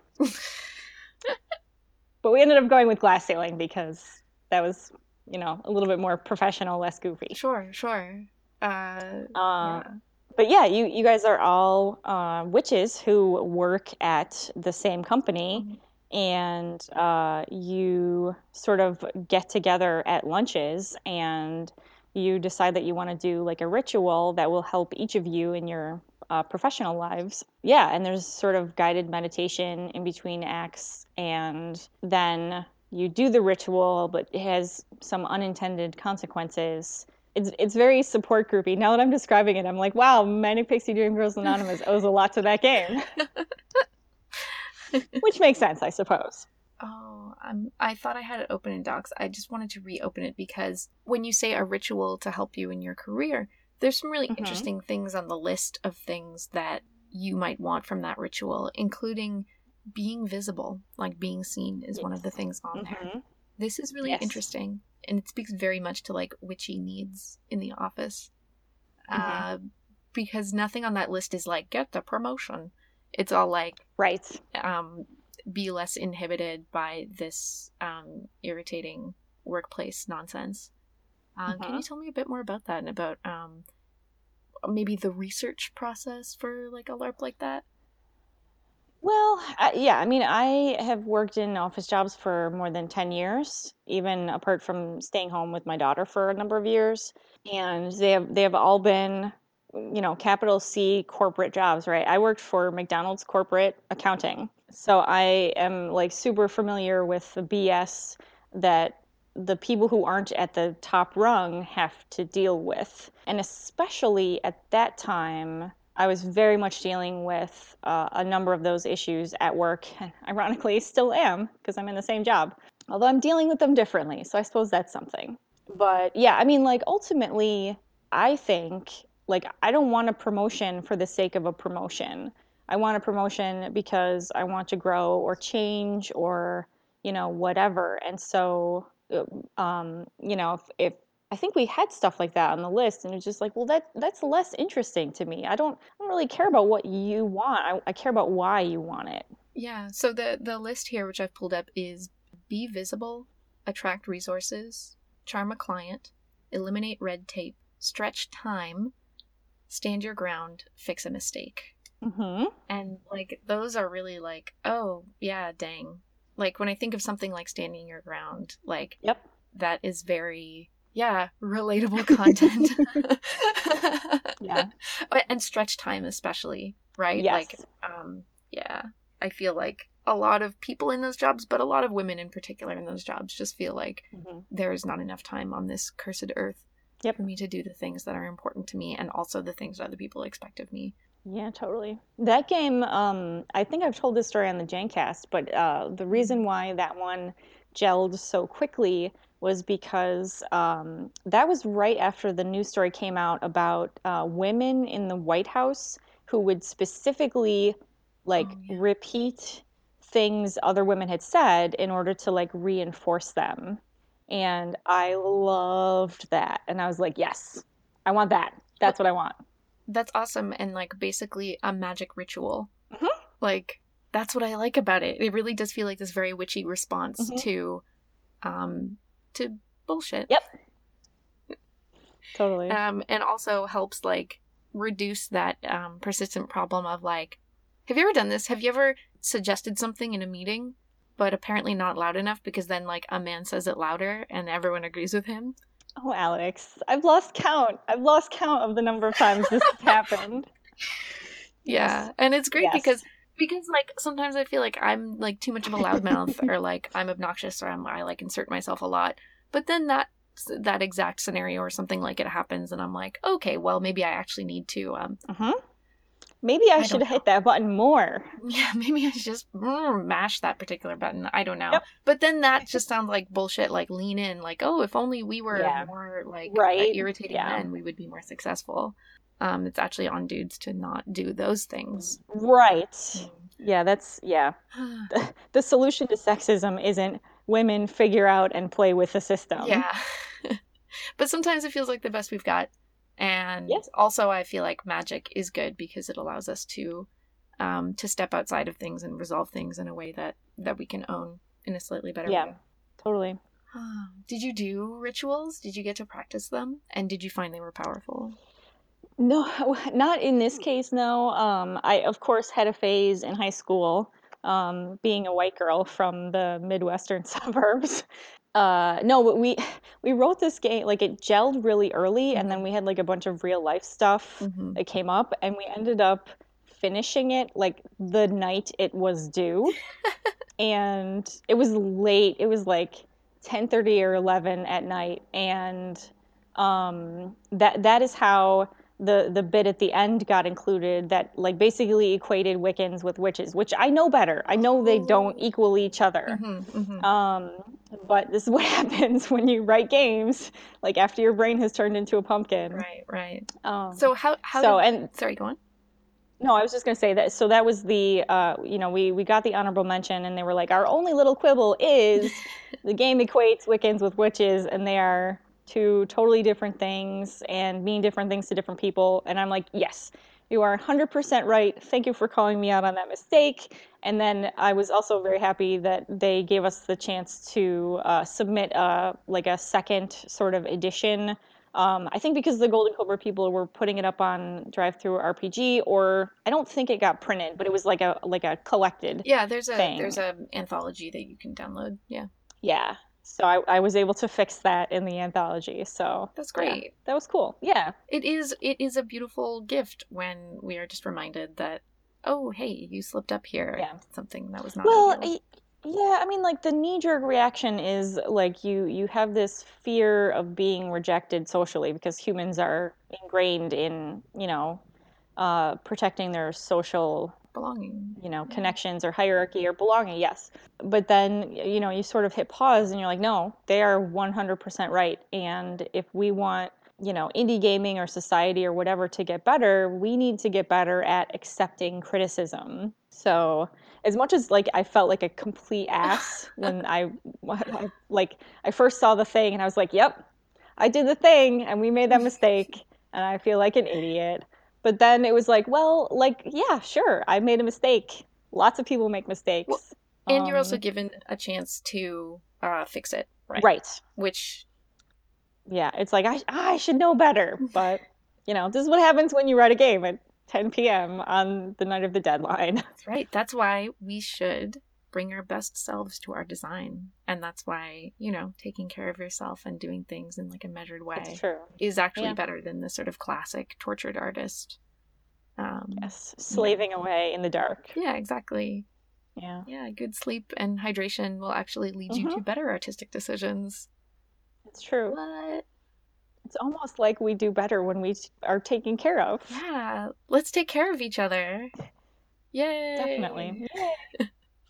But we ended up going with Glass Ceiling because that was, you know, a little bit more professional, less goofy. Sure, sure. Uh, Uh, yeah. but yeah, you you guys are all uh, witches who work at the same company, Mhm. and uh, you sort of get together at lunches, and you decide that you want to do like a ritual that will help each of you in your uh, professional lives. Yeah, and there's sort of guided meditation in between acts, and then you do the ritual, but it has some unintended consequences. It's it's very support groupy. Now that I'm describing it, I'm like, wow, Manic Pixie Dream Girls Anonymous owes a lot to that game, which makes sense, I suppose. Oh, um, I thought I had it open in docs. I just wanted to reopen it because when you say a ritual to help you in your career, there's some really Mm-hmm. interesting things on the list of things that you might want from that ritual, including being visible, like being seen is one of the Yes. things on there. Mm-hmm. This is really Yes. interesting, and it speaks very much to like witchy needs in the office. Mm-hmm. Uh, because nothing on that list is like get the promotion. It's all like Right. um, be less inhibited by this um, irritating workplace nonsense. Uh, Mm-hmm. Can you tell me a bit more about that and about um, maybe the research process for like a LARP like that? Well, I, yeah, I mean, I have worked in office jobs for more than ten years, even apart from staying home with my daughter for a number of years. And they have they have all been, you know, capital C corporate jobs, right? I worked for McDonald's corporate accounting. So I am like super familiar with the B S that the people who aren't at the top rung have to deal with. And especially at that time, I was very much dealing with uh, a number of those issues at work, and ironically still am because I'm in the same job, although I'm dealing with them differently. So I suppose that's something. But yeah, I mean, like ultimately, I think like I don't want a promotion for the sake of a promotion. I want a promotion because I want to grow or change or, you know, whatever. And so, uh, um, you know, if, if I think we had stuff like that on the list, and it's just like, well, that that's less interesting to me. I don't, I don't really care about what you want. I, I care about why you want it. Yeah, so the, the list here, which I've pulled up, is be visible, attract resources, charm a client, eliminate red tape, stretch time, stand your ground, fix a mistake. Mm-hmm. And like those are really like, oh yeah, dang. Like when I think of something like standing your ground, like Yep. that is very yeah, relatable content. Yeah. And stretch time especially, right? Yes. Like um yeah, I feel like a lot of people in those jobs, but a lot of women in particular in those jobs just feel like Mm-hmm. there is not enough time on this cursed earth. Yep. For me to do the things that are important to me and also the things that other people expect of me. Yeah, totally. That game, um, I think I've told this story on the Gencast, but uh, the reason why that one gelled so quickly was because um, that was right after the news story came out about uh, women in the White House who would specifically like Oh, yeah. repeat things other women had said in order to like reinforce them. And I loved that. And I was like, yes, I want that. Well, That's what I want. that's awesome. And like basically a magic ritual. Mhm. Like that's what I like about it. It really does feel like this very witchy response Mhm. to um to bullshit. Yep. Totally. Um and also helps like reduce that um persistent problem of like, have you ever done this? Have you ever suggested something in a meeting but apparently not loud enough because then like a man says it louder and everyone agrees with him? Oh, Alex, I've lost count. I've lost count of the number of times this has happened. Yeah. Yes. And it's great Yes. because because like sometimes I feel like I'm like too much of a loudmouth or like I'm obnoxious or I'm, I like insert myself a lot. But then that that exact scenario or something like it happens and I'm like, okay, well maybe I actually need to um Uh-huh. Maybe I, I should don't hit that button more. yeah, maybe I should just mm, mash that particular button. I don't know. Yep. But then that just sounds like bullshit, like lean in, like, oh, if only we were Yeah. more like Right. irritating Yeah. men, we would be more successful. Um, it's actually on dudes to not do those things. Right. Mm. Yeah, that's, yeah. The, the solution to sexism isn't women figure out and play with the system. Yeah. But sometimes it feels like the best we've got. And Yes. also I feel like magic is good because it allows us to um to step outside of things and resolve things in a way that that we can own in a slightly better Yeah, way. totally. Did you do rituals? Did you get to practice them? And did you find they were powerful? No, not in this case, no. Um, I, of course, had a phase in high school, um, being a white girl from the Midwestern suburbs. Uh, no, but we we wrote this game, like it gelled really early, and then we had like a bunch of real life stuff Mm-hmm. that came up, and we ended up finishing it like the night it was due. And it was late. It was like ten thirty or eleven at night, and um, that that is how the the bit at the end got included. That like basically equated Wiccans with witches, which I know better. I know they don't equal each other. Mm-hmm, mm-hmm. Um, but this is what happens when you write games, like after your brain has turned into a pumpkin. Right, right. Um, So how how so did, and sorry, go on. no, I was just going to say that. So that was the, uh, you know, we, we got the honorable mention, and they were like, our only little quibble is the game equates Wiccans with witches, and they are two totally different things and mean different things to different people. And I'm like, yes, you are one hundred percent right. Thank you for calling me out on that mistake. And then I was also very happy that they gave us the chance to uh, submit a, like a second sort of edition. Um, I think because the Golden Cobra people were putting it up on Drive-Thru R P G, or I don't think it got printed, but it was like a like a collected. Yeah, there's a thing. there's a anthology that you can download. Yeah. Yeah. So I, I was able to fix that in the anthology. So That's yeah, great. that was cool. Yeah. It is it is a beautiful gift when we are just reminded that, oh, hey, you slipped up here. Yeah. Something that was not Well, ideal. I, yeah, I mean, like the knee-jerk reaction is like you you have this fear of being rejected socially because humans are ingrained in, you know, uh, protecting their social, belonging. you know, Yeah. connections or hierarchy or belonging. Yes, but then you know you sort of hit pause and you're like, no, they are one hundred percent right. And if we want, you know, indie gaming or society or whatever to get better, we need to get better at accepting criticism. So as much as like I felt like a complete ass when I, I like I first saw the thing and I was like, yep, I did the thing and we made that mistake and I feel like an idiot. But then it was like, well, like yeah, sure, I made a mistake. Lots of people make mistakes. Well, and you're also Um, given a chance to uh, fix it, right? right. Which Yeah, it's like I I should know better, but you know, this is what happens when you write a game at ten p.m. on the night of the deadline. that's right. That's why we should bring our best selves to our design, and that's why, you know, taking care of yourself and doing things in like a measured way It's true. is actually Yeah. better than the sort of classic tortured artist. Um, Yes, slaving away in the dark. yeah, exactly. Yeah. Yeah, good sleep and hydration will actually lead you Mhm. to better artistic decisions. It's true. What? It's almost like we do better when we are taken care of. Yeah, let's take care of each other. Yay! Definitely. Yay.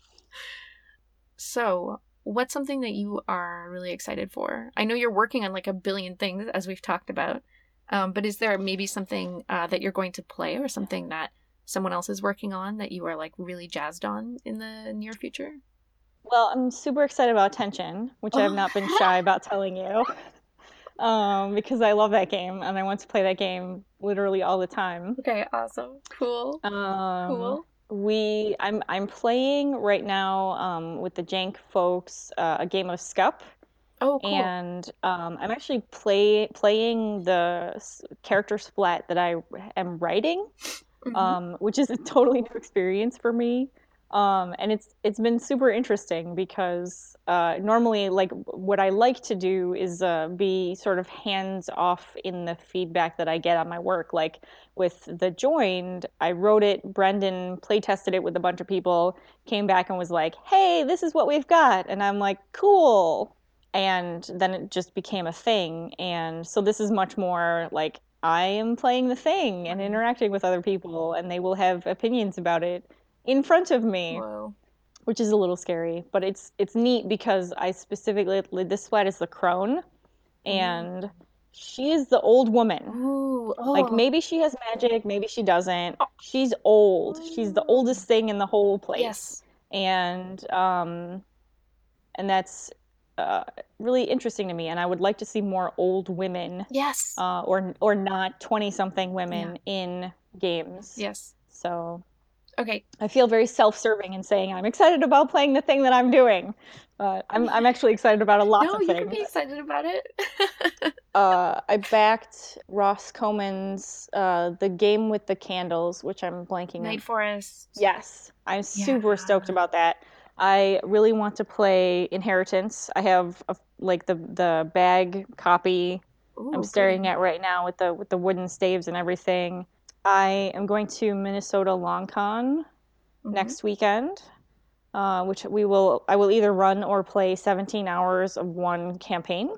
So, what's something that you are really excited for? I know you're working on like a billion things, as we've talked about, um, but is there maybe something uh, that you're going to play or something that someone else is working on that you are like really jazzed on in the near future? Well, I'm super excited about Tension, which I have not been shy about telling you. Um, because I love that game and I want to play that game literally all the time. Okay, awesome. Cool. Um, Cool. we I'm I'm playing right now um, with the Jank folks uh, a game of Scup, Oh, cool. and um, I'm actually play playing the s- character splat that I am writing, Mhm. um, which is a totally new experience for me. Um, and it's it's been super interesting because uh, normally, like what I like to do is uh, be sort of hands off in the feedback that I get on my work. Like with the Joined, I wrote it, Brendan play tested it with a bunch of people, came back and was like, "Hey, this is what we've got," and I'm like, "Cool." And then it just became a thing. And so this is much more like I am playing the thing and Right. interacting with other people, and they will have opinions about it in front of me, Whoa. which is a little scary. But it's it's neat because I specifically this splat is the crone, and she is the old woman. Ooh. Like Oh. maybe she has magic, maybe she doesn't. She's old. She's the oldest thing in the whole place. Yes. And um and that's uh, really interesting to me. And I would like to see more old women, Yes. uh, or or not twenty something women in games. Yes. So Okay. I feel very self-serving in saying I'm excited about playing the thing that I'm doing. But I'm I'm actually excited about a lot No, of you can things. be excited about it. Uh, I backed Ross Coleman's uh, The Game with the Candles, which I'm blanking Night on. Forest. Yes, I'm super Yeah. stoked about that. I really want to play Inheritance. I have a, like the the bag copy I'm Ooh, staring good. at right now with the with the wooden staves and everything. I am going to Minnesota LongCon Mhm. next weekend, uh, which we will I will either run or play seventeen hours of one campaign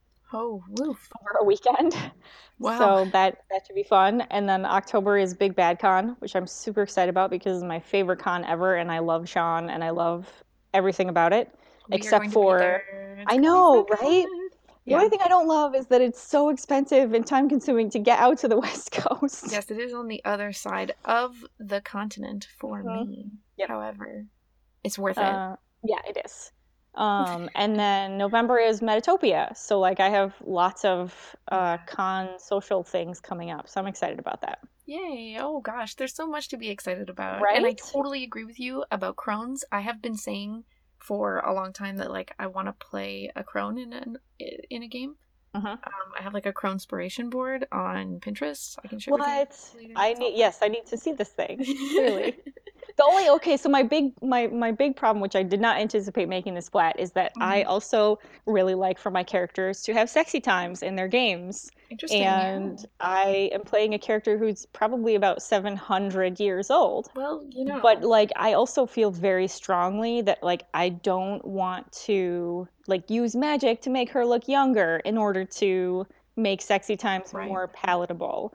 Oh, woof. over a weekend. Wow. So that that should be fun. And then October is Big Bad Con, which I'm super excited about because it's my favorite con ever, and I love Sean and I love everything about it, We are except going to be for there. It's I gonna be know, so right? fun. The Yeah. only thing I don't love is that it's so expensive and time consuming to get out to the West Coast. Yes, it is on the other side of the continent for Mhm. me. Yep. However, it's worth it. Uh, yeah, it is. Um, and then November is Metatopia. So like I have lots of uh, con social things coming up. So I'm excited about that. Yay. Oh gosh, there's so much to be excited about. And I Right? totally agree with you about crones. I have been saying for a long time that like I want to play a crone in an in a game. Mhm. Um, I have like a crone inspiration board on Pinterest. I can share with you What? later. I It's all need yes, I need to see this thing. Clearly. The only okay, so my big my my big problem, which I did not anticipate making this flat, is that I Mhm. also really like for my characters to have sexy times in their games. Interesting. And Yeah. I am playing a character who's probably about seven hundred years old. Well, you know. But like I also feel very strongly that like I don't want to like use magic to make her look younger in order to make sexy times Right. more palatable.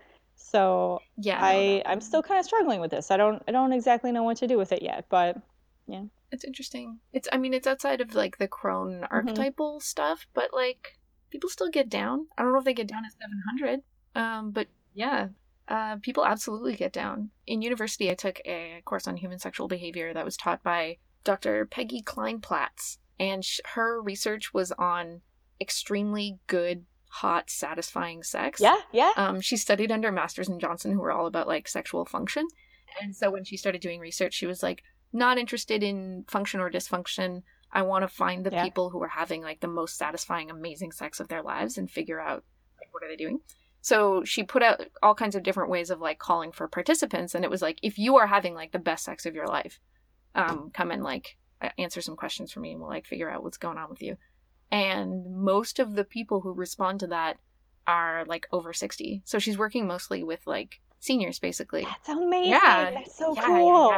So Yeah, no, I that I'm still kind of struggling with this. I don't I don't exactly know what to do with it yet, but yeah. it's interesting. It's I mean it's outside of like the crone Mhm. archetypal stuff, but like people still get down. I don't know if they get down at seven hundred. Um, but yeah, uh, people absolutely get down. In university, I took a course on human sexual behavior that was taught by Doctor Peggy Kleinplatz, and sh- her research was on extremely good, hot, satisfying sex. Yeah, yeah. Um, she studied under Masters and Johnson, who were all about like sexual function, and so when she started doing research, she was like, not interested in function or dysfunction. I want to find the Yeah. people who are having like the most satisfying, amazing sex of their lives and figure out like what are they doing. So she put out all kinds of different ways of like calling for participants, and it was like, if you are having like the best sex of your life, um, come and like answer some questions for me, and we'll like figure out what's going on with you. And most of the people who respond to that are like over sixty. So she's working mostly with like seniors, basically. That's amazing. Yeah, That's so yeah, cool. yeah, yeah.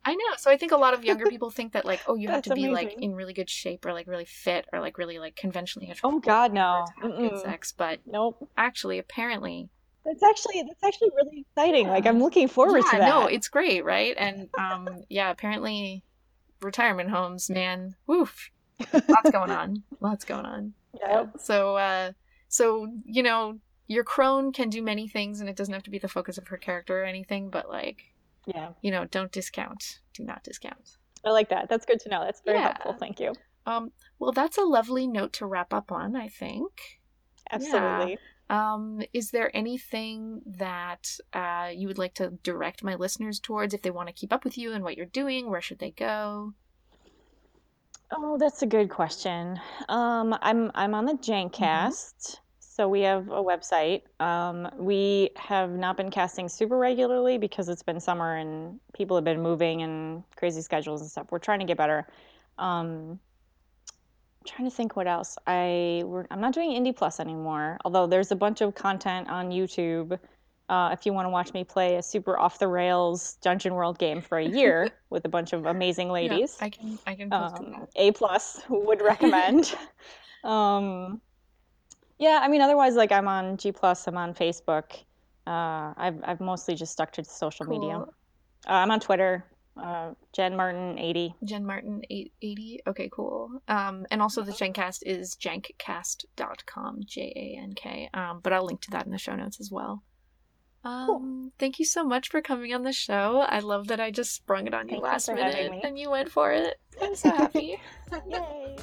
I know. So I think a lot of younger people think that like, oh, you have That's to be like amazing. in really good shape or like really fit or like really like conventionally Oh attractive God, in order no. to have good Mm-mm. sex. But Nope. actually, apparently, That's actually that's actually really exciting. Like yeah, I'm looking forward to yeah, no, that. it's great, right? And um, yeah, apparently, retirement homes, man, woof, lots going on, lots going on. Yeah. Yep. So, uh, so you know, your crone can do many things, and it doesn't have to be the focus of her character or anything. But like, Yeah. you know, don't discount. Do not discount. I like that. That's good to know. That's very Yeah. helpful. Thank you. Um, well, that's a lovely note to wrap up on, I think. Absolutely. Yeah. Um, is there anything that uh, you would like to direct my listeners towards if they want to keep up with you and what you're doing? Where should they go? Oh, that's a good question. Um, I'm I'm on the Mm-hmm. Jankcast, so we have a website. Um, we have not been casting super regularly because it's been summer and people have been moving and crazy schedules and stuff. We're trying to get better. Um, I'm trying to think what else. I we're, I'm not doing Indie Plus anymore, although there's a bunch of content on YouTube. Uh, if you want to watch me play a super off the rails Dungeon World game for a year with a bunch of amazing Yeah, ladies. I can I can post to Um, that. A plus would recommend. um, yeah, I mean, otherwise, like I'm on G plus, I'm on Facebook. Uh, I've I've mostly just stuck to social media. Cool. Uh, I'm on Twitter, uh, Jen Martin eighty. Jen Martin eight eighty. Okay, cool. Um, and also the Jankcast is jankcast dot com, J A N K. Um, but I'll link to that in the show notes as well. Um, Cool. Thank you so much for coming on the show. I love that I just sprung it on you Thank you last for having minute me. and you went for it. I'm so happy. Yay.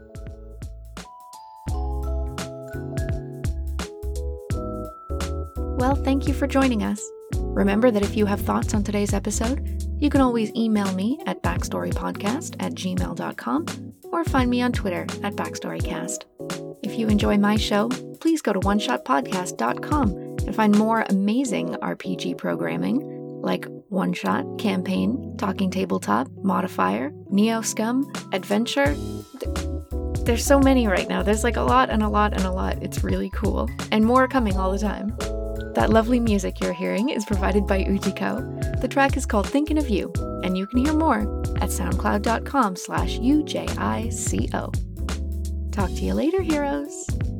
Well, thank you for joining us. Remember that if you have thoughts on today's episode, you can always email me at backstorypodcast at gmail dot com or find me on Twitter at backstorycast. If you enjoy my show, please go to one shot podcast dot com and find more amazing R P G programming like One Shot, Campaign, Talking Tabletop, Modifier, Neo Scum, Adventure. There's so many right now. There's like a lot and a lot and a lot. It's really cool. And more coming all the time. That lovely music you're hearing is provided by Ujiko. The track is called Thinking of You, and you can hear more at soundcloud dot com slash U J I C O. Talk to you later, heroes.